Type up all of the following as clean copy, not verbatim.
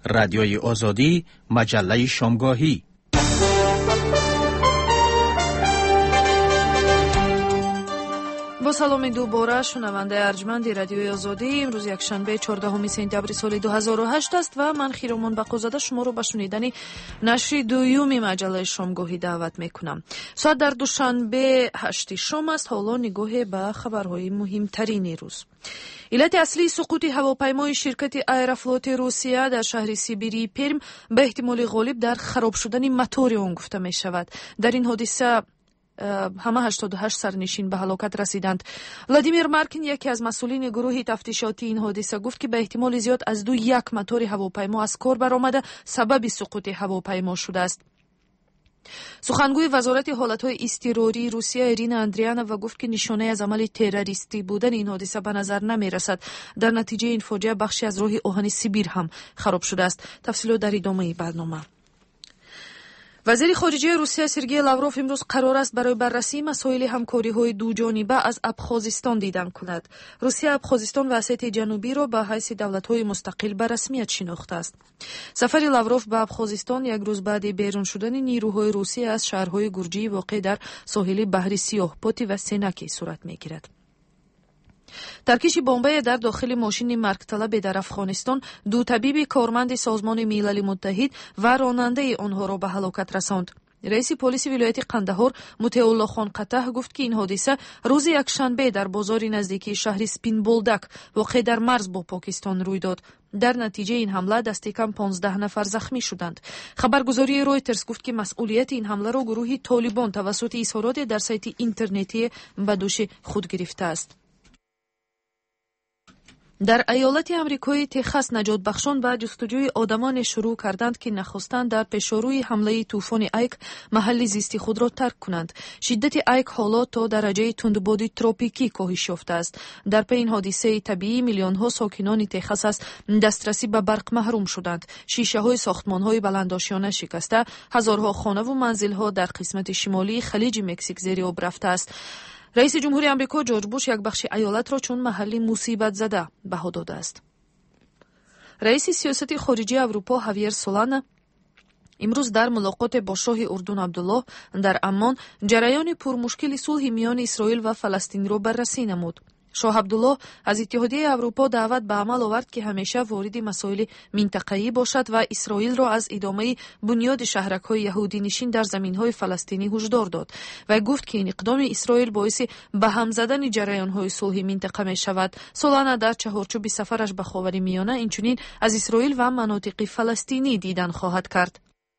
رادیوی آزادی، مجله شامگاهی. با سلامی دوباره شنونده ارجمند رادیوی آزادی، امروز یکشنبه 14 سپتامبر سال 2008 است و من خیرمان بقوزاده شما رو به شنیدن نشر دوم مجله شامگاهی دعوت میکنم. ساعت در دوشنبه 8 شام است. حالا نگاه به خبرهای مهمترین روز. علت اصلی سقوط هواپیمای شرکت ایروفلوت روسیه در شهر سیبیری پرم به احتمال غالب در خراب شدن موتور آن گفته می شود. در این حادثه همه 88 سرنشین به هلاکت رسیدند. ولادیمیر مارکین، یکی از مسئولین گروه تفتیشاتی این حادثه، گفت که به احتمال زیاد از یک موتور هواپیما از کار برآمده سبب سقوط هواپیما شده است. سخنگوی وزارت حالتهای اضطراری روسیه ایرینا اندریانووا گفت که نشانه از عمل تروریستی بودن این حادثه به نظر نمی رسد. در نتیجه این فاجعه بخشی از راه آهن سیبیر هم خراب شده است. تفصیلات در ادامه برنامه. وزیر خارجه روسیه سرگئی لاوروف امروز قرار است برای بررسی مسائل همکاری‌های دوجانبه از ابخازستان دیدن کند. روسیه ابخازستان و اسیای جنوبی را به حیث دولت‌های مستقل به رسمیت شناخته است. سفر لاوروف به ابخازستان یک روز بعد بیرون شدن نیروهای روسیه از شهرهای گرجی واقع در ساحل بحر سیاه پوتی و سنکی صورت می‌گیرد. ترکیش بمب در داخل ماشین مرگ طلب در افغانستان دو طبیب کارمند سازمان ملل متحد و راننده آنها را به هلاکت رساند. رئیس پلیس ولایت قندهار مطیع خان قطح گفت که این حادثه روز یکشنبه در بازار نزدیکی شهر سپین بولدک واقع در مرز با پاکستان روی داد. در نتیجه این حمله دست کم 15 نفر زخمی شدند. خبرگزاری رویترز گفت که مسئولیت این حمله را گروه طالبان توسط اظهارات در سایت اینترنتی به دوش خود گرفته است. در ایالت امریکای تگزاس نجات بخشان به جستجوی آدمان شروع کردند که نخواستند در پیشروی حمله طوفان ایک محل زیستی خود را ترک کنند. شدت ایک حالا تا درجه تندباد تروپیکی کاهش یافته است. در پی این حادثه طبیعی میلیون ها ساکنان تگزاس از دسترسی به برق محروم شدند. شیشه های ساختمان های بلندآشیانه شکسته، هزارها خانه و منزل ها در قسمت شمالی خلیج مکزیک زیر آب رفته است. رئیس جمهوری آمریکا جورج بوش یک بخش ایالت را چون محلی مصیبت زده بها داده است. رئیس سیاست خارجی اروپا هاویر سولانا امروز در ملاقات با شاه اردن عبدالله در عمان جریان پرمشکل صلح میان اسرائیل و فلسطین را بررسی نمود. شاه عبدالله از اتحادیه اروپا دعوت به عمل آورد که همیشه وارد مسائل منطقه‌ای باشد و اسرائیل را از ادامه بنیاد شهرک‌های یهودی نشین در زمین‌های فلسطینی هشدار داد و گفت که این اقدام اسرائیل باعث به هم زدن جریان‌های صلح منطقه می‌شود. سولانا در چهارچوب سفرش به خاورمیانه اینچنین از اسرائیل و مناطق فلسطینی دیدن خواهد کرد.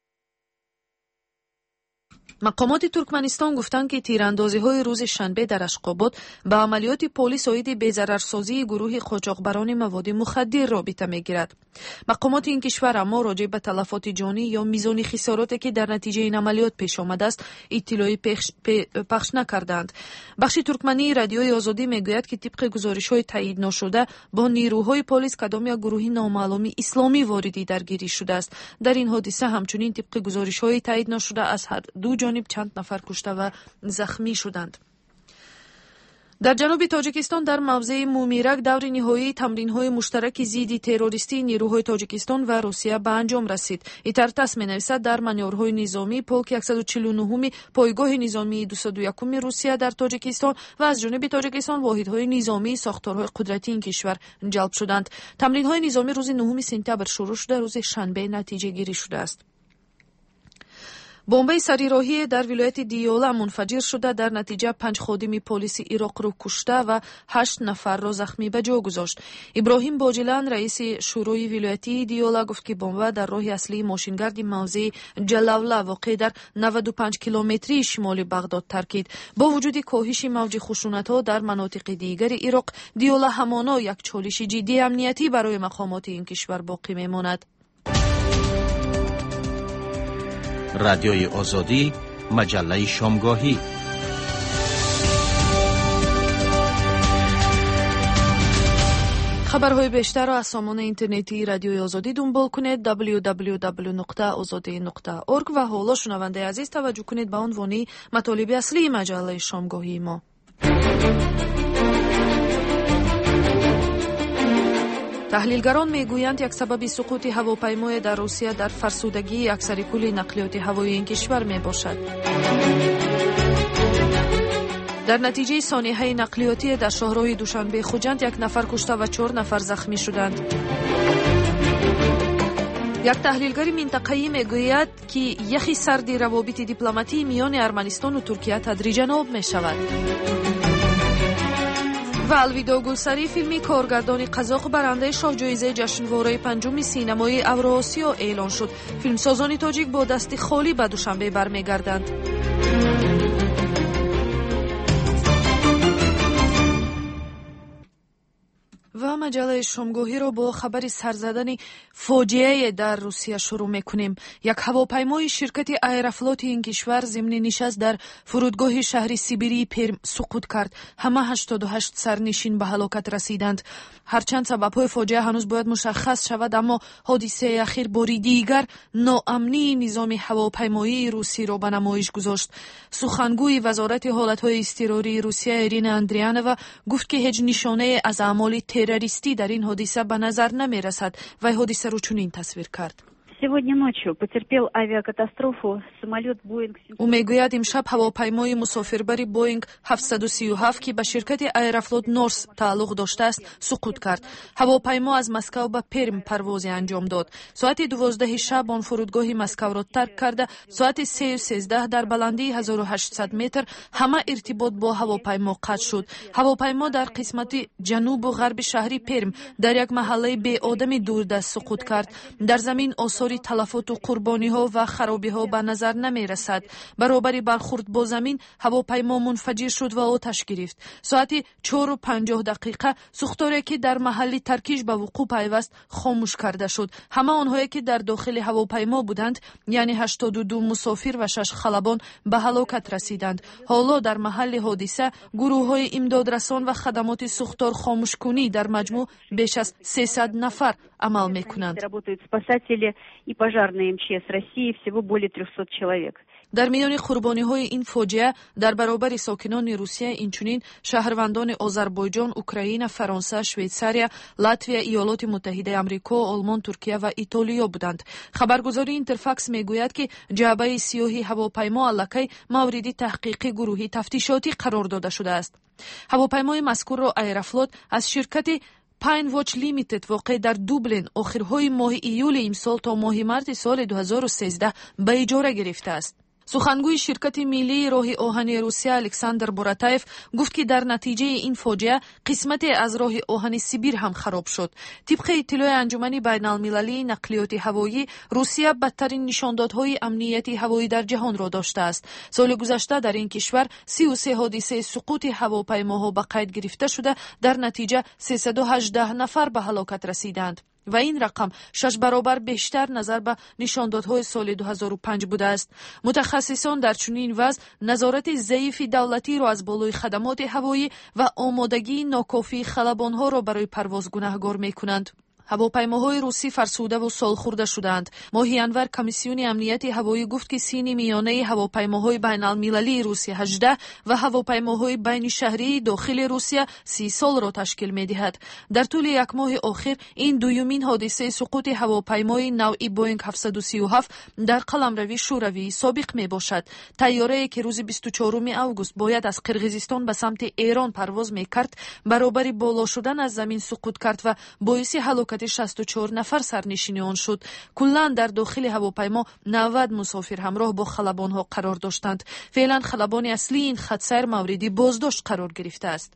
مقامات ترکمنستان گفتند که تیراندازی‌های روز شنبه در اشخاباد به عملیات پلیس عاید به ضررسازی گروه قاچاقبران مواد مخدر رابطه می‌گیرد. مقامات این کشور اما راجع به تلفات جانی یا میزان خساراتی که در نتیجه این عملیات پیش آمده است اطلاعی پخش نکردند. بخش ترکمنی رادیوی آزادی میگوید که طبق گزارش‌های تایید نشده با نیروهای پلیس کدام یک گروه نامعلوم اسلامی واردی درگیری شده است. در این حادثه همچنین طبق گزارش‌های تایید نشده از هر دو جانب چند نفر کشته و زخمی شدند. در جنوب تاجیکستان در موضع مومیرک دور نهایی تمرین‌های مشترک ضد تروریستی نیروهای تاجیکستان و روسیه به انجام رسید. ایترتاس می‌نویسد در مانورهای نظامی پولک 149 پایگاه نظامی 201 روسیه در تاجیکستان و از جنوب تاجیکستان واحدهای نظامی ساختارهای قدرتی این کشور جلب شدند. تمرین‌های نظامی روز 9 سپتامبر شروع شده، روز شنبه نتیجه گیری شده است. بمب سریراهی در ولایت دیولا منفجر شده، در نتیجه 5 خادم پلیس عراق را کشته و 8 نفر را زخمی به جا گذاشت. ابراهیم باجلان رئیس شورای ولایتی دیولا گفت که بمب در راه اصلی ماشینگرد موضع جلاوله واقع در 95 کیلومتری شمال بغداد ترکید. با وجود کاهش موج خشونت‌ها در مناطق دیگر عراق، دیولا همانا یک چالش جدی امنیتی برای مقامات این کشور باقی میماند. رادیوی آزادی، مجله شامگاهی. خبرهای بیشتر را از سامان اینترنتی رادیوی آزادی دنبال کنید www.azadi.org و حالا شنونده عزیز توجه کنید به عنوان مطالب اصلی مجله شامگاهی ما. таҳлилгарон мегӯянд як сабаби суқути ҳавопаймои дар Русия дар фарсудагии аксари кулли нақлиёти ҳавоии ин кишвар мебошад. дар натиҷаи сонеҳаи нақлиётие дар шоҳроҳи Душанбе Хуҷанд 1 нафар кушта ва 4 нафар захмӣ шуданд. як таҳлилгари минтақаӣ мегӯяд, ки яхи сарди равобити дипломатии миёни Арманистону Туркия тадриҷан об мешавад. ва Алвидо Гулсарӣ филми коргардони қазоқ барандаи шоҳҷоизаи ҷашнвораи 5-уми синамои Авроосиё эълон шуд. филмсозони тоҷик бо дасти холӣ ба Душанбе бармегарданд. ва маҷаллаи шомгоҳиро бо хабари сарзадани фоҷиае дар Русия шурӯъ мекунем. Як ҳавопаймои ширкати Аэрофлоти ин кишвар зимни нишаст дар фурудгоҳи шаҳри Сибирии Перм суқут кард. Ҳама 88 сарнишин ба ҳалокат расиданд. ҳарчанд сабабҳои фоҷиа ҳанӯз бояд мушаххас шавад, аммо ҳодисаи ахир бори дигар ноамнии низоми ҳавопаймоии русиро ба намоиш гузошт. сухангӯи вазорати ҳолатҳои изтирории Русия Ирина Андрианова гуфт, ки ҳеҷ нишонае аз аъмоли террористӣ дар ин ҳодиса ба назар намерасад. Вай ҳодисаро чунин тасвир кард. Сегодня ночью потерпел авиакатастрофу самолет Boeing. ӯ мегӯяд, имшаб ҳавопаймои мусофирбари Boeing 737, ки ба ширкати Аэрофлот Норс тааллуқ доштааст, суқут кард. ҳавопаймо аз Москав ба Перм парвозе анҷом дод. соати 12 шаб он фурудгоҳи Москавро тарк карда, соати 3:13 дар баландии 1800 метр ҳама иртибот бо ҳавопаймо қатъ шуд. ҳавопаймо дар қисмати ҷанубу ғарби шаҳри Перм дар як маҳаллаи беодами дурдаст суқут кард. дар замин осори талафоту қурбониҳо ва харобиҳо ба назар намерасад. баробари бархурд бо замин ҳавопаймо мунфаҷир шуд ва оташ гирифт. соати 4:50 сӯхторе, ки дар маҳалли таркиш ба вуқӯъ пайваст, хомӯш карда шуд. ҳама онҳое, ки дар дохили ҳавопаймо буданд, яъне 82 мусофир ва 6 халабон ба ҳалокат расиданд. ҳоло дар маҳалли ҳодиса гурӯҳҳои имдодрасон ва хадамоти сӯхтор-хомӯшкунӣ дар маҷмӯъ беш аз 300 нафар амал мекунанд. И пожарные МЧС России всего более 300 человек. дар миёни қурбониҳои ин фоҷиа дар баробари сокинони Русия инчунин шаҳрвандони Озарбойҷон, Украина, Фаронса, Швейтсария, Латвия, Иёлоти Муттаҳидаи Амрико, Олмон, Туркия ва Итолиё буданд. хабаргузории Интерфакс мегӯяд, ки ҷаъбаи сиёҳи ҳавопаймо аллакай мавриди таҳқиқи гурӯҳи тафтишотӣ қарор дода шудааст. ҳавопаймои мазкурро Аэрофлот аз ширкати Pine Watch Limited воқеъ дар Дублин охирҳои моҳи июли имсол то моҳи марти соли 2013 ба иҷора гирифтааст. сухангӯи ширкати миллии роҳи оҳани Русия Александр Буратаев гуфт, ки дар натиҷаи ин фоҷиа қисмате аз роҳи оҳани Сибир ҳам хароб шуд. тибқи иттилои анҷумани байналмилалии нақлиёти ҳавоӣ, Русия бадтарин нишондодҳои амнияти ҳавоӣ дар ҷаҳонро доштааст. соли гузашта дар ин кишвар 33 ҳодисаи суқути ҳавопаймоҳо ба қайд гирифта шуда, дар натиҷа 318 нафар ба ҳалокат расиданд. ва ин рақам 6 баробар бештар назар ба нишондодҳои соли 2005 будааст. мутахассисон дар чунин вазъ назорати заифи давлатиро аз болои хадамоти ҳавоӣ ва омодагии нокофии халабонҳоро барои парвоз гунаҳгор мекунанд. ҳавопаймоҳои русӣ фарсудаву солхӯрда шудаанд. моҳи январ комиссиони амнияти ҳавоӣ гуфт, ки сини миёнаи ҳавопаймоҳои байналмилалии Русия 18 ва ҳавопаймоҳои байнишаҳрии дохили Русия 30 солро ташкил медиҳад. дар тӯли як моҳи охир ин дуюмин ҳодисаи суқути ҳавопаймои навъи Boeing 737 дар қаламрави шӯравии собиқ мебошад. тайёрае, ки рӯзи 24 август бояд аз Қирғизистон ба самти Эрон парвоз мекард, баробари боло шудан аз замин суқут кард ва боиси ҳалокати 64 нафар сарнишини он шуд. куллан дар дохили ҳавопаймо 90 мусофир ҳамроҳ бо халабонҳо қарор доштанд. феълан халабони аслии ин хатсайр мавриди боздошт қарор гирифтааст.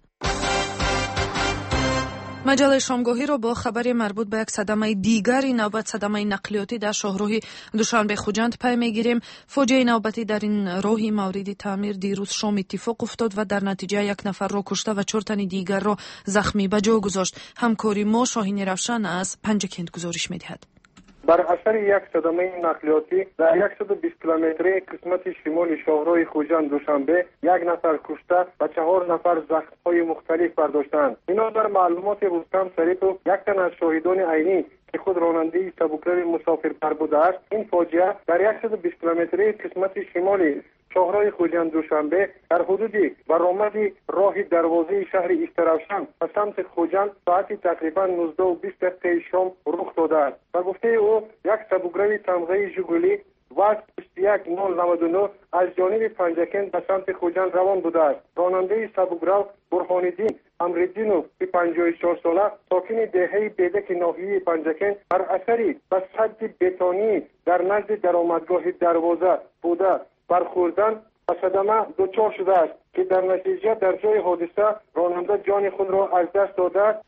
маҷаллаи шомгоҳиро бо хабари марбут ба як садамаи дигар, ин навбат садамаи нақлиётӣ дар шоҳроҳи Душанбе Хуҷанд пай мегирем. фоҷиаи навбатӣ дар ин роҳи мавриди таъмир дирӯз шом иттифоқ уфтод ва дар натиҷа 1 нафарро кушта ва 4 тани дигарро захмӣ ба ҷо гузошт. ҳамкори мо Шоҳини Равшан аз Панҷакент гузориш медиҳад. бар асари як садамаи нақлиётӣ дар 120 километри қисмати шимоли шоҳроҳи Хуҷанд Душанбе 1 нафар кушта ва 4 нафар захмҳои мухталиф бардоштанд. бино дар маълумоти Рустам Сарипов, як тан аз шоҳидони айнӣ که خود راننده سبکروی مسافربر بوده است. این فاجعه در 120 کیلومتری قسمت شمالی شاهراه خوجند دوشنبه در حدود برآمد راه دروازه شهر استرافشان به سمت خوجند ساعت تقریبا 19:20 شام رخ داده است. به گفته او یک سبکروی تمغه ژگولی وقت 21:99 از جانب پنجکن به سمت خوجند روان بوده است. راننده سبکرو برهان‌الدین امرالدینوف 54 ساله ساکن دهه بیدک ناحیه پنجکن بر اثر به سد بتونی در نزد درآمدگاه دروازه بوده برخوردن و صدمه دچار شده است که در نتیجه در جای حادثه راننده جان خود را از دست داده است.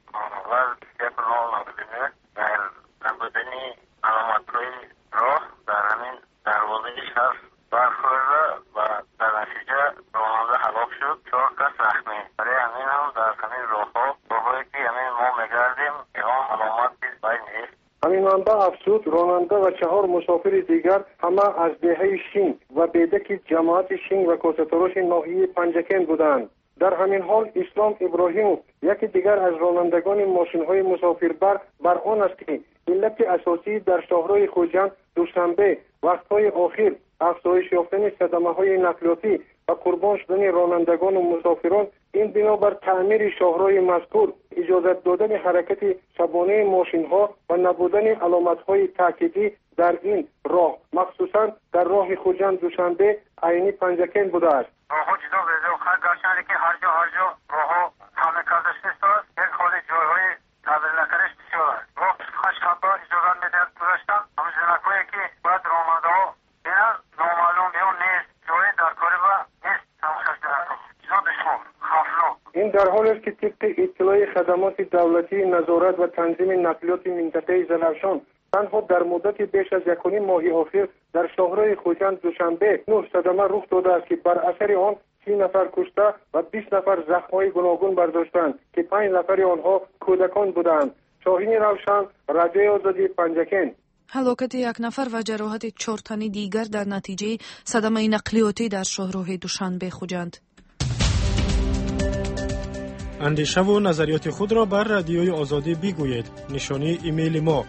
در همین دروازه شهر برخورده و در نتیجه راننده هلاک شد. 4 کس زخمی. برای همین هم در همین راههایی که همین ما میگردیم اون علامت بین نیست. همین منبع افزود راننده و 4 مسافر دیگر همه از دهه شینگ و بیدک جماعت شینگ و کوسه‌تراش ناحیه پنجکن بودند. در همین حال اسلام ابراهیموف یکی دیگر از رانندگان ماشین‌های مسافربر بر آن است که علت اساسی در شاهراه خوجند دوشنبه وقت‌های آخر افزایش یافتن صدمه‌های نقلیاتی و قربان شدن رانندگان و مسافران این بنابر تعمیر شاهراه مذکور اجازت دادن حرکت شبانه ماشین‌ها و نبودن علامت‌های تأکیدی در این راه مخصوصاً در راه خوجند دوشنبه عین پنجکن بوده است. راه‌ها جدا و خط گشتن که هر جا راه‌ها تعمیر کرده شده است. یک خالی جای‌های تعمیر نکرده‌اش بسیار است. راه خش خطا اجازه می‌دهد گذاشتن. همین جنکایی که باید راننده‌ها اینا نامعلوم یا نیست جای در کاری و نیست تماشاش دارند. جدا دشوار خطرناک. این در حالی است که طبق اطلاع خدمات دولتی نظارت و تنظیم نقلیات منطقه زلفشان تنها در مدت بیش از 1.5 ماه اخیر در شاهراه خوجند دوشنبه 9 صدمه رخ داده است که بر اثر آن 30 نفر کشته و 20 نفر زخم‌های گوناگون برداشتند که 5 نفر آنها کودکان بودند. شاهین روشن، رادیوی آزادی پنجکن. ҳалокати 1 нафар ва ҷароҳати 4 тани дигар дар натиҷаи садамаи нақлиётӣ дар шоҳроҳи душанбе хуҷанд. андешаву назариёти худро бар радиои озодӣ бигӯед. нишонии имейли мо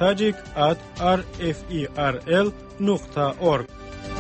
tajik@rferl.org.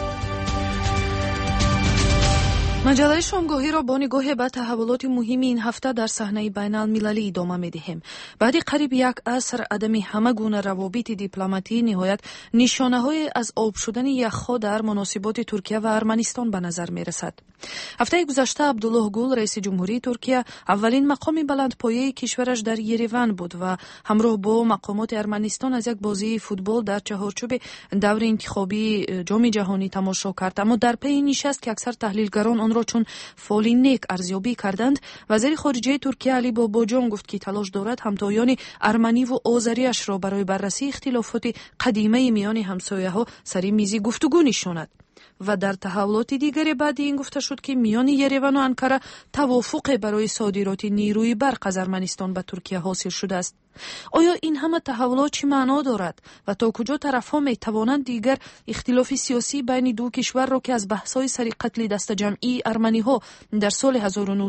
маҷаллаи шомгоҳиро бо нигоҳе ба таҳаввулоти муҳими ин ҳафта дар саҳнаи байналмилалӣ идома медиҳем. баъди қариб 1 аср адами ҳама гуна равобити дипломатӣ ниҳоят нишонаҳое аз об шудани яхҳо дар муносиботи Туркия ва Арманистон ба назар мерасад. ҳафтаи гузашта Абдуллоҳ Гул раиси ҷумҳурии Туркия аввалин мақоми баландпояи кишвараш дар Ереван буд ва ҳамроҳ бо мақомоти Арманистон аз як бозии футбол дар чаҳорчӯби даври интихобии ҷоми ҷаҳонӣ тамошо кард. аммо дар пейи нишаст ки аксар таҳлилгарон онро чун фоли нек арзёбӣ карданд, вазири хориҷияи Туркия Алӣ Бобоҷон гуфт ки талош дорад ҳамтоёни арманиву озариашро барои баррасии ихтилофоти қадимаи миёни ҳамсояҳо сари мизи гуфтугӯ нишонад. ва дар таҳаввулоти дигаре баъди ин гуфта шуд ки миёни Еревану Анкара тавофуқе барои содироти нирӯи барқ аз Арманистон ба Туркия ҳосил шудааст. оё ин ҳама таҳаввулот чӣ маъно дорад ва то куҷо тарафҳо метавонанд дигар ихтилофи сиёсӣ байни ду кишварро ки аз баҳсҳои сари қатли дастаҷамъии арманиҳо дар соли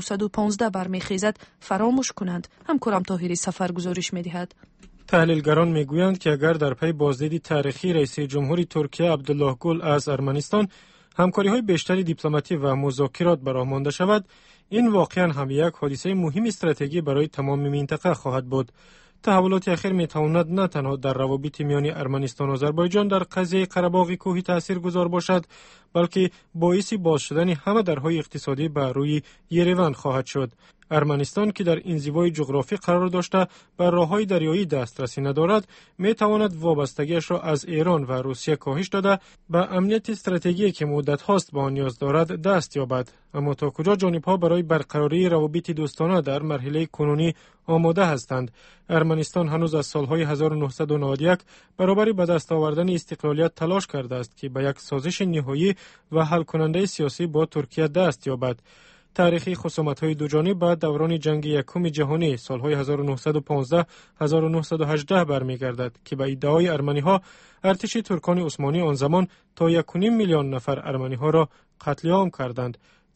1915 бармехезад фаромӯш кунанд? ҳамкорам Тоҳири Сафар гузориш медиҳад. таҳлилгарон мегӯянд ки агар дар пай боздиди таърихии раиси ҷумҳури Туркия Абдуллоҳ Гул аз Арманистон ҳамкориҳои бештари дипломатӣ ва музокирот ба роҳ монда шавад, ин воқеан ҳам як ҳодисаи муҳими стратегӣ барои тамоми минтақа хоҳад буд. таҳаввулоти ахир метавонад на танҳо дар равобити миёни Арманистону Озарбойҷон дар қазияи Қарабоғи кӯҳӣ таъсиргузор бошад, балки боиси боз шудани ҳама дарҳои иқтисодӣ ба рӯи Ереван хоҳад шуд. арманистон ки дар инзивои ҷуғрофӣ қарор дошта ба роҳҳои дарёӣ дастрасӣ надорад, метавонад вобастагиашро аз Эрон ва Русия коҳиш дода ба амнияти стратегие ки муддатҳост ба он ниёз дорад даст ёбад. аммо то куҷо ҷонибҳо барои барқарории равобити дӯстона дар марҳилаи кунунӣ омода ҳастанд? арманистон ҳанӯз аз солҳои 1991 баробари ба даст овардани истиқлолият талош кардааст ки ба як созиши ниҳоӣ ва ҳалкунандаи сиёсӣ бо Туркия даст ёбад. таърихи хусуматҳои дуҷониб ба даврони ҷанги якуми ҷаҳонӣ солҳои 1915-1918 бармегардад ки ба иддаои арманиҳо артиши туркони усмонӣ он замон то 1.5 миллион нафар арманиҳоро қатлиом карданд.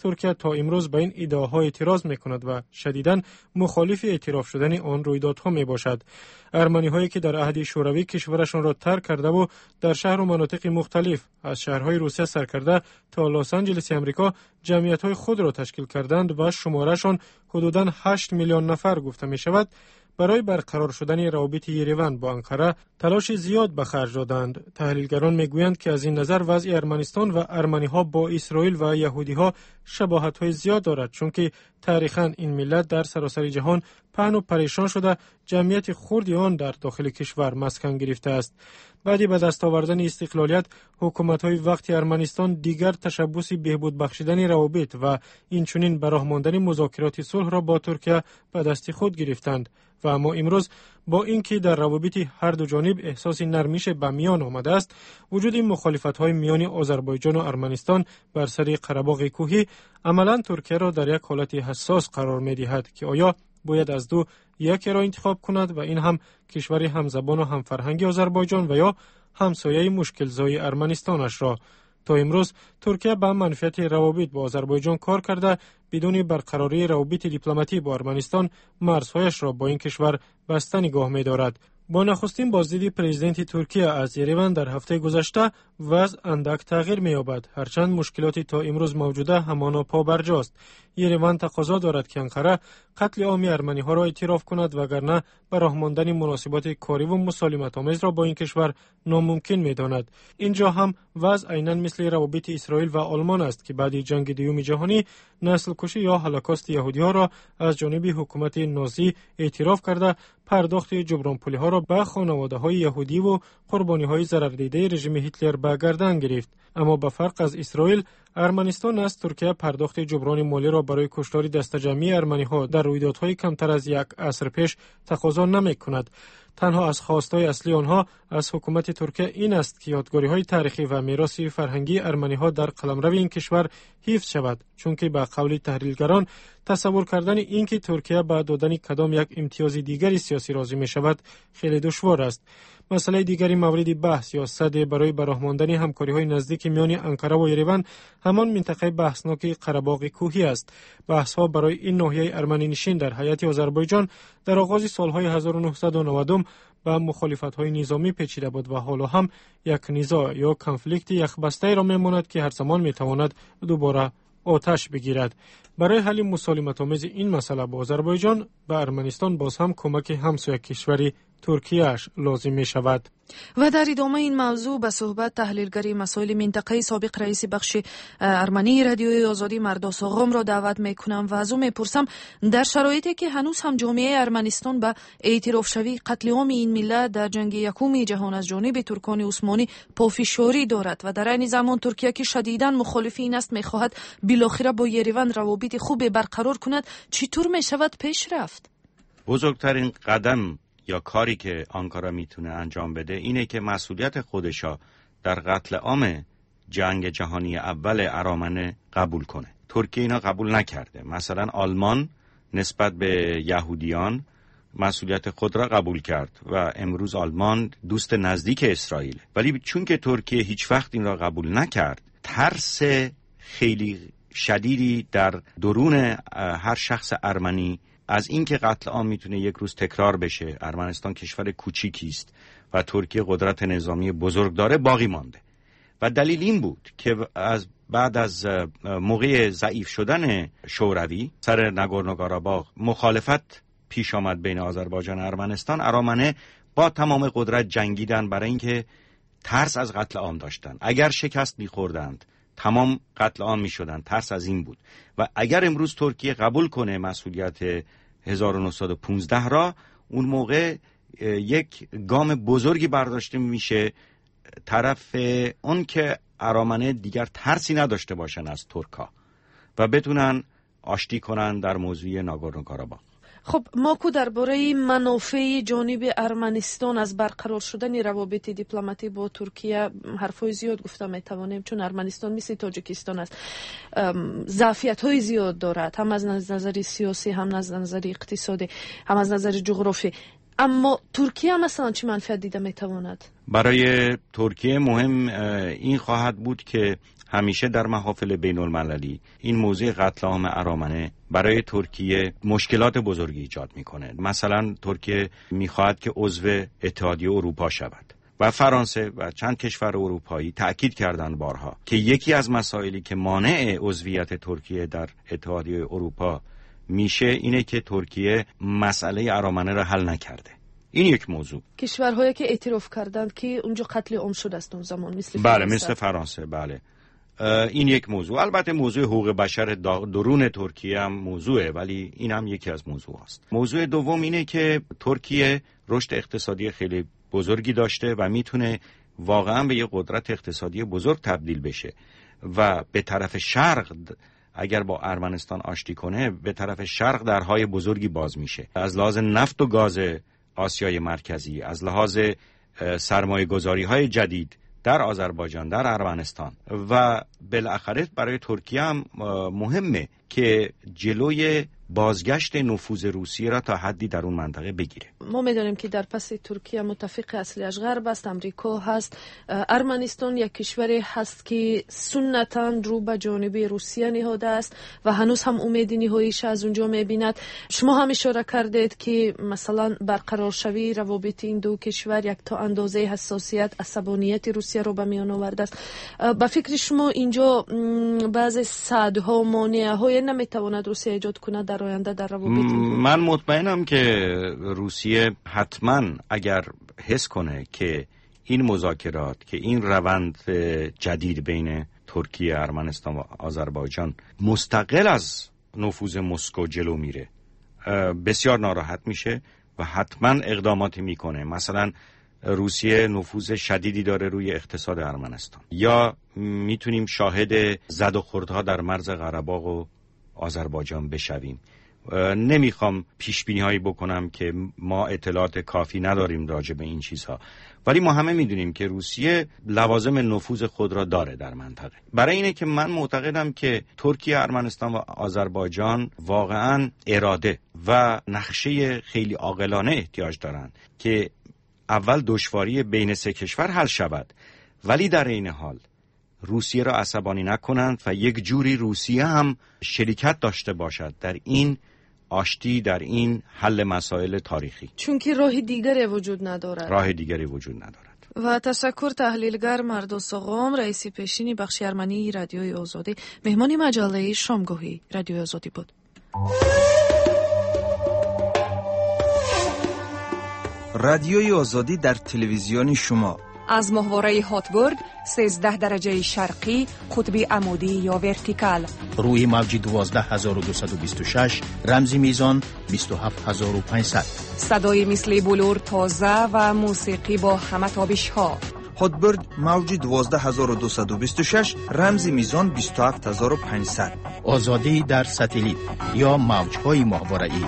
ترکیه تا امروز به این ادعاها اعتراض می‌کند و شدیداً مخالف اعتراف شدن آن رویدادها میباشد. ارمنی‌هایی که در عهد شوروی کشورشان را ترک کرده و در شهر و مناطق مختلف از شهرهای روسیه سر کرده تا لس آنجلس امریکا جمعیت‌های خود را تشکیل کردند و شماره‌شان حدوداً 8 میلیون نفر گفته می‌شود، برای برقرار شدن روابط یریون با انقره تلاش زیاد به خرج دادند. تحلیلگران میگویند که از این نظر وضع ارمنستان و ارمنی‌ها با اسرائیل و یهودی‌ها شباهت‌های زیاد دارد، چون که تاریخاً این ملت در سراسر جهان پهن و پریشان شده جمعیت خردی آن در داخل کشور مسکن گرفته است. بعد به دست آوردن استقلالیت، حکومت‌های وقت ارمنستان دیگر تشبث بهبود بخشیدن روابط و اینچنین به راه ماندن مذاکرات صلح را با ترکیه به دست خود گرفتند و اما امروز با اینکه در روابط هر دو جانب احساس نرمیش به میان آمده است، وجود مخالفت‌های میان آذربایجان و ارمنستان بر سر قره‌باغ کوهی عملاً ترکیه را در یک حالت حساس قرار می‌دهد که آیا باید از دو یکی را انتخاب کند و این هم کشور همزبان و همفرهنگ آذربایجان و یا همسایه مشکل‌زای ارمنستانش را. تا امروز ترکیه به منفعت روابط با آذربایجان کار کرده، بدون برقراری روابط دیپلماتی با ارمنستان مرزهایش را با این کشور بسته نگاه می‌دارد. با نخستین بازدید پرزیدنت ترکیه از یریون در هفته گذشته وضع اندک تغییر می‌یابد، هرچند مشکلاتی تا امروز موجوده همانا پا برجاست. یریون تقاضا دارد که انقره قتل عام ارمنی‌ها را اعتراف کند وگرنه به راه ماندن مناسبات کاری و مسالمت‌آمیز را با این کشور ناممکن می‌داند. اینجا هم وضع عیناً مثل روابط اسرائیل و آلمان است که بعد جنگ دوم جهانی نسل کشی یا هولوکاست یهودی‌ها را از جانب حکومت نازی اعتراف کرده پرداخت جبران پولی‌ها را به خانواده‌های یهودی و قربانی‌های ضرردیده رژیم هیتلر به گردن گرفت. اما به فرق از اسرائیل، ارمنستان از ترکیه پرداخت جبران مالی را برای کشتار دسته جمعی ارمنی‌ها در رویدادهای کمتر از یک عصر پیش تقاضا نمی‌کند. تنها از خواستهای اصلی آنها از حکومت ترکیه این است که یادگاری‌های تاریخی و میراث فرهنگی ارمنی‌ها در قلمرو این کشور حفظ شود، چون که به قول تحلیلگران تصور کردن اینکه ترکیه به دادن کدام یک امتیاز دیگری سیاسی راضی می‌شود خیلی دشوار است. مسئله دیگری مورد بحث یا صد برای براه ماندن همکاری‌های نزدیک میان انقره و یریون همان منطقه بحثناک قره‌باغ کوهی است. بحث‌ها برای این ناحیه ارمنی نشین در حیات آذربایجان در آغاز سال‌های 1990 با مخالفت‌های نظامی پیچیده بود و حالا هم یک نزاع یا کنفلیکت یخبسته را می‌ماند که هر زمان می‌تواند دوباره آتش بگیرد. برای حل مسالمت‌آمیز این مسئله با آذربایجان به ارمنستان باز هم کمک همسایه کشوری ترکیه‌اش لازم می‌شود. و در ادامه این موضوع به صحبت تحلیلگری مسائل منطقه‌ای سابق رئیس بخش ارمنی رادیوی آزادی مرداس آغام را دعوت می‌کنم و از او می‌پرسم در شرایطی که هنوز هم جامعه ارمنستان به اعتراف شوی قتل عام این ملت در جنگ یکم جهان از جانب ترکان عثمانی پافشاری دارد و در این زمان ترکیه که شدیداً مخالف این است می‌خواهد بالاخره با یریون روابط خوب برقرار کند، چطور می‌شود پیش رفت؟ بزرگترین قدم یا کاری که آنکارا میتونه انجام بده اینه که مسئولیت خودشا در قتل عام جنگ جهانی اول ارامنه قبول کنه. ترکیه اینا قبول نکرده. مثلا آلمان نسبت به یهودیان مسئولیت خود را قبول کرد و امروز آلمان دوست نزدیک اسرائیل. ولی چون که ترکیه هیچ وقت این را قبول نکرد، ترس خیلی شدیدی در درون هر شخص ارمنی از اینکه قتل عام میتونه یک روز تکرار بشه، ارمنستان کشور کوچیکی است و ترکیه قدرت نظامی بزرگ داره، باقی مانده. و دلیل این بود که بعد از موقع ضعیف شدن شوروی سر ناگورنو قره‌باغ مخالفت پیش آمد بین آذربایجان و ارمنستان. ارامنه با تمام قدرت جنگیدن برای اینکه ترس از قتل عام داشتن. اگر شکست می‌خوردند تمام قتل عام می‌شدند. ترس از این بود. و اگر امروز ترکیه قبول کنه مسئولیت 1915 را، اون موقع یک گام بزرگی برداشته میشه طرف اون که ارامنه دیگر ترسی نداشته باشن از ترکا و بتونن آشتی کنن در موضوع ناگورنو قره‌باغ. خب ماکو درباره منافع جانب ارمنستان از برقرار شدن روابط دیپلماتی با ترکیه حرفای زیاد گفته میتوانیم، چون ارمنستان مثل تاجیکستان است، ظرفیت‌های زیاد دارد، هم از نظر سیاسی، هم از نظر اقتصادی، هم از نظر جغرافی. اما ترکیه مثلا چه منفعت دیده میتواند؟ برای ترکیه مهم این خواهد بود که همیشه در محافل بین المللی این موضوع قتل عام ارامنه برای ترکیه مشکلات بزرگی ایجاد میکنه. مثلا ترکیه میخواهد که عضو اتحادیه اروپا شود و فرانسه و چند کشور اروپایی تأکید کردند بارها که یکی از مسائلی که مانع عضویت ترکیه در اتحادیه اروپا میشه اینه که ترکیه مسئله ارامنه را حل نکرده. این یک موضوع. کشورهایی که اعتراف کردند که اونجا قتل عام شده است اون زمان، مثل فرانسه. بله این یک موضوع. البته موضوع حقوق بشر درون ترکیه هم موضوعه، ولی این هم یکی از موضوع است. موضوع دوم اینه که ترکیه رشد اقتصادی خیلی بزرگی داشته و میتونه واقعا به یه قدرت اقتصادی بزرگ تبدیل بشه و به طرف شرق اگر با ارمنستان آشتی کنه به طرف شرق درهای بزرگی باز میشه، از لحاظ نفت و گاز آسیای مرکزی، از لحاظ سرمایه گذاری های جدید در آذربایجان، در ارمنستان و بالاخره برای ترکیه هم مهمه که جلوی بازگشت نفوذ روسیه را تا حدی در اون منطقه بگیره. ما میدانیم که در پس ترکیه متفق اصلیش غرب است، امریکا هست. ارمنستان یک کشوری هست که سنتاً رو به جانب روسیه نهاده است و هنوز هم امید نهاییش از اونجا میبیند. شما هم اشاره کردید که مثلا برقرار شوی روابط این دو کشور یک تا اندازه حساسیت، عصبانیت روسیه رو به میان آورده است. با فکر شما اینجا بعضی صدها مانع‌های نمیتواند روسیه ایجاد کند در آینده در روابط؟ من مطمئنم که روسیه حتما اگر حس کنه که این مذاکرات، که این روند جدید بین ترکیه، ارمنستان و آذربایجان مستقل از نفوذ مسکو جلو میره، بسیار ناراحت میشه و حتما اقداماتی میکنه. مثلا روسیه نفوذ شدیدی داره روی اقتصاد ارمنستان، یا میتونیم شاهد زد و خوردها در مرز قره‌باغ و آذربایجان بشویم. نمیخوام پیش بینی هایی بکنم که ما اطلاعات کافی نداریم راجع به این چیزها، ولی ما همه میدونیم که روسیه لوازم نفوذ خود را داره در منطقه. برای اینه که من معتقدم که ترکیه، ارمنستان و آذربایجان واقعا اراده و نقشه خیلی عاقلانه احتیاج دارند که اول دشواری بین سه کشور حل شود، ولی در این حال روسیه را عصبانی نکنند و یک جوری روسیه هم شریکت داشته باشد در این آشتی، در این حل مسائل تاریخی، چون که راه دیگری وجود ندارد. و تشکر تحلیلگر مردوس آقام، رئیس پیشین بخش ارمنی رادیوی آزادی، مهمان مجله شامگاهی رادیوی آزادی بود. رادیوی آزادی در تلویزیون شما از ماهواره هاتبورگ 13 درجه شرقی قطب عمودی یا ورتیکال، روی موج 12226 رمزی میزان 27500، صدای مثل بلور تازه و موسیقی با همه تابش ها. هاتبورگ موج 12226 رمزی میزان 27500. آزادی در ساتلیت یا موج‌های ماهواره‌ای.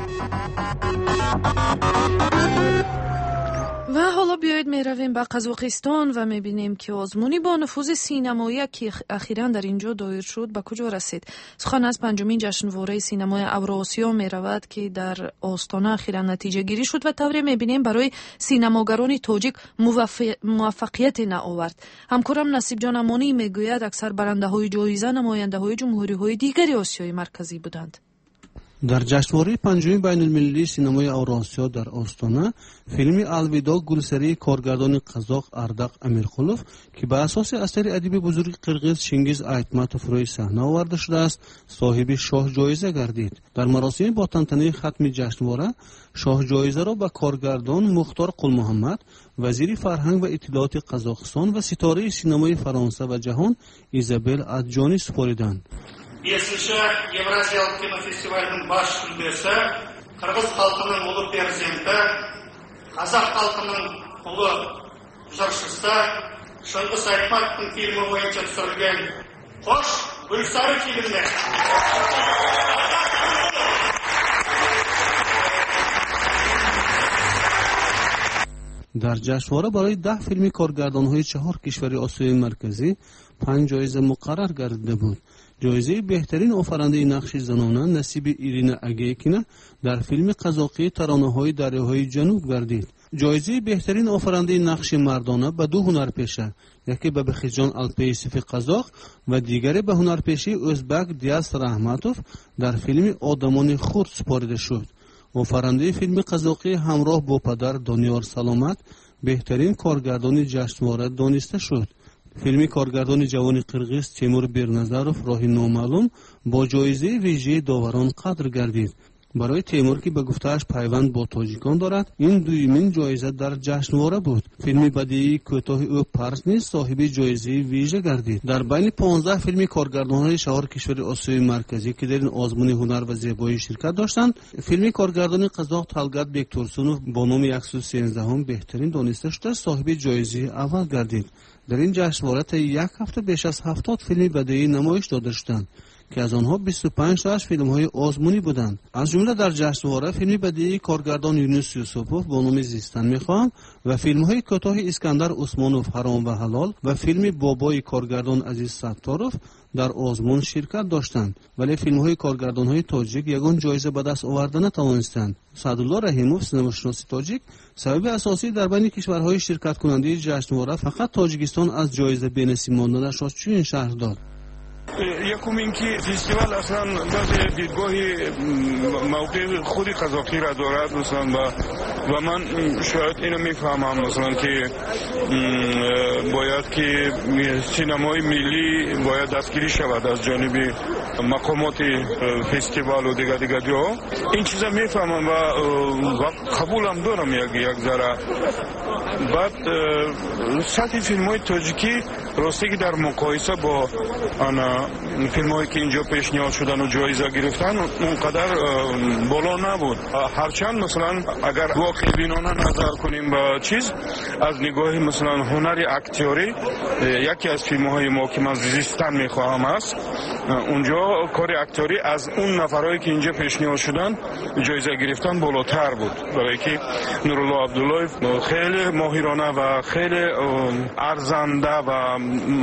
و حالا بیایید میرویم به قزاقستان و میبینیم که آزمونی با نفوذ سینمایی که اخیراً در اینجا دایر شد به کجا رسید. سخن از پنجمین جشنواره سینمای اوراسیا میرود که در آستانه اخیراً نتیجه گیری شد و طوری میبینیم برای سینماگران تاجیک موفقیت نآورد. همکارم نصیب جان امانی میگوید اکثر برنده های جایزه نماینده های جمهوری های دیگری آسیای مرکزی بودند. در جشنواره پنجمین بین المللی سینمای اوراسیا در آستانه، فیلم الوداع گلسری کارگردان قزاق اردق امیرخلوف که به اساس اثر ادیب بزرگ قرقیز چینگیز آیتماتوف روی صحنه آورده شده است، صاحب شاه جایزه گردید. در مراسم با تنطنه ختم جشنواره، شاه جایزه را به کارگردان مختار قل محمد، وزیر فرهنگ و اطلاعات قزاقستان و ستاره سینمای فرانسه و جهان ایزابل ادجانی سپاریدند. 5-ші Евразиялық кинофестивалінің бас жүлдесі Қырғыз халқының ұлы перзенті, қазақ халқының ұлы жыршысы Шыңғыс Айтматовтың фильмі бойынша түсірілген «Қош Гүлсары» фильміне. در جشنواره برای 10 فیلم کارگردان‌های 4 کشور آسیای مرکزی 5 جایزه مقرر گردیده بود. جایزه بهترین آفرینده نقش زنانه نصیب ایرینا اگیکینا در فیلم قزاقی ترانه‌های دریاهای جنوب گردید. جایزه بهترین آفرینده نقش مردانه به دو هنرپیشه، یکی به بخیجان الپیسیف قزاق و دیگری به هنرپیشه ازبک دیاس رحمتوف در فیلم آدمان خرد سپارده شد. آفرینده فیلم قزاقی همراه با پدر دانیار سلامت بهترین کارگردان جشنواره دانسته شد. فیلم کارگردان جوان قرغیز تیمور بیرنظروف راه نامعلوم با جایزه ویژه داوران قدر گردید. برای تیمور که به گفته‌اش پیوند با تاجیکان دارد، این دومین جایزه در جشنواره بود. فیلم بدیعی کوتاه او پارس نیز صاحب جایزه ویژه گردید. در بین 15 فیلم کارگردان‌های 4 کشور آسیای مرکزی که در این آزمون هنر و زیبایی شرکت داشتند، فیلم کارگردان قزاق طلگت بکتورسونوف با نام 113 بهترین دانسته شده صاحب جایزه اول گردید. در این جشنواره تا یک هفته بیش از 70 فیلم بدیعی نمایش داده شدند که از آنها 25 تاش فیلم‌های آزمونی بودند. از جمله در جشنواره فیلم بدیعی کارگردان یونس یوسفوف با نام زیستن می‌خواهم و فیلم‌های کوتاه اسکندر عثمانوف حرام و حلال و فیلم بابای کارگردان عزیز ستاروف در آزمون شرکت داشتند، ولی فیلم‌های کارگردان‌های تاجیک یگان جایزه به دست آورده نتوانستند. سعدالله رحیموف سینماشناس تاجیک سبب اساسی در بین کشورهای شرکت کننده جشنواره فقط تاجیکستان از جایزه بی‌نصیب ماندنش را چنین شرح داد: یکم اینکه فستیوال اصلا بعضی دیدگاهی موقع خودی قزاقی را دارد مثلا و من شاید اینو میفهمم مثلا که باید که سینمای ملی باید دستگیری شود از جانب مقامات فستیوال و دیگه جا. این چیزا میفهمم و قبولم دارم یک ذره. بعد سطح فیلم‌های تاجیکی راستی که در مقایسه با فیلم‌هایی که اینجا پیشنهاد شدن و جایزه گرفتن اونقدر بالا نبود. هرچند مثلا اگر واقع بینانه نظر کنیم با چیز از نگاه مثلا هنر اکتیوری، یکی از فیلم‌های ما که من زیستن میخواهم است، اونجا کار اکتیوری از اون نفرایی که اینجا پیشنهاد شدن جایزه گرفتن بالاتر بود، برای که نورالله عبدالله خیلی ماهرانه و خیلی ارزنده و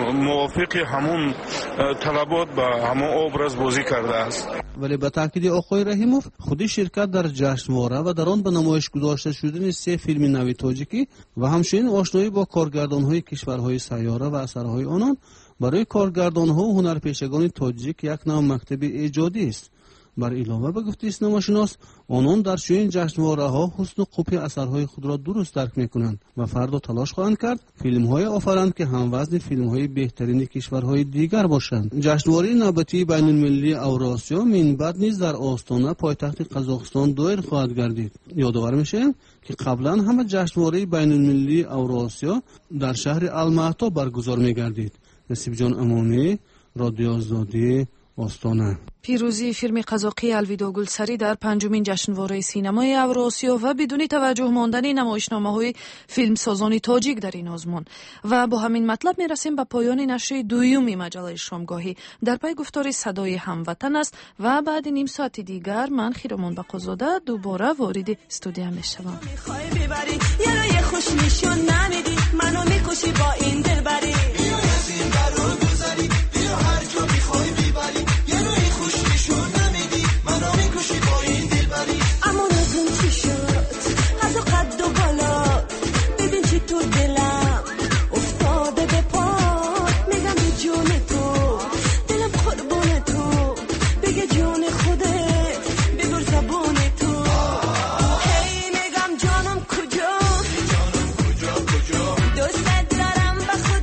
موافق همون طلبات و همون ابراز بازی کرده است. ولی به تاکید آقای رحیموف، خودی شرکت در جشنواره و در آن به نمایش گذاشته شدن 3 فیلم نوی تاجیکی و همچنین آشنایی با کارگردان‌های کشورهای سیاره و اثرهای آنان برای کارگردان‌ها و هنرپیشگان تاجیک یک نوع مکتب ایجادی است. بر علاوه به گفته سینماشناس، آنان در چنین جشنواره‌ها حسن و خوبی اثرهای خود را درست درک می‌کنند و فردا تلاش خواهند کرد فیلم‌های آفرند که هموزن فیلم‌های بهترین کشورهای دیگر باشند. جشنواره نوبتی بین‌المللی اوراسیا من بعد نیز در آستانه پایتخت قزاقستان دایر خواهد گردید. یادآور می‌شیم که قبلا همه جشنواره بین‌المللی اوراسیا در شهر المعطا برگزار می‌گردید. نصیب جان امانی، رادیو آزادی، آستانه. پیروزی فیلم قزاقی الویدا گلسری در 5مین جشنواره سینمای اوراسیا و بدون توجه ماندن نمایشنامه‌های فیلمسازان تاجیک در این آزمون. و با همین مطلب میرسیم به پایان نشر دومی مجله شامگاهی. در پی گفتار صدای هموطن است و بعد نیم ساعت دیگر من خیرمان بقازاده دوباره وارد استودیو میشوم. میخوای ببری یا یه خوش نشون نمیدی منو میکشی با این دلبری بیا از این برو گذری بیا هر جا میخوای ببری یا یه خوش نشون نمیدی منو میکشی با این دلبری اما نازم چی شد از قد و بالا ببین چی تو دلم افتاده به پات میگم به جون تو دلم قربون تو بگه جون خودت ببر زبون تو هی میگم جانم کجا دوست دارم به خود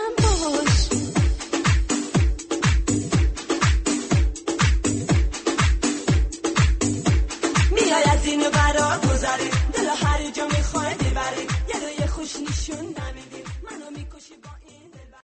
باش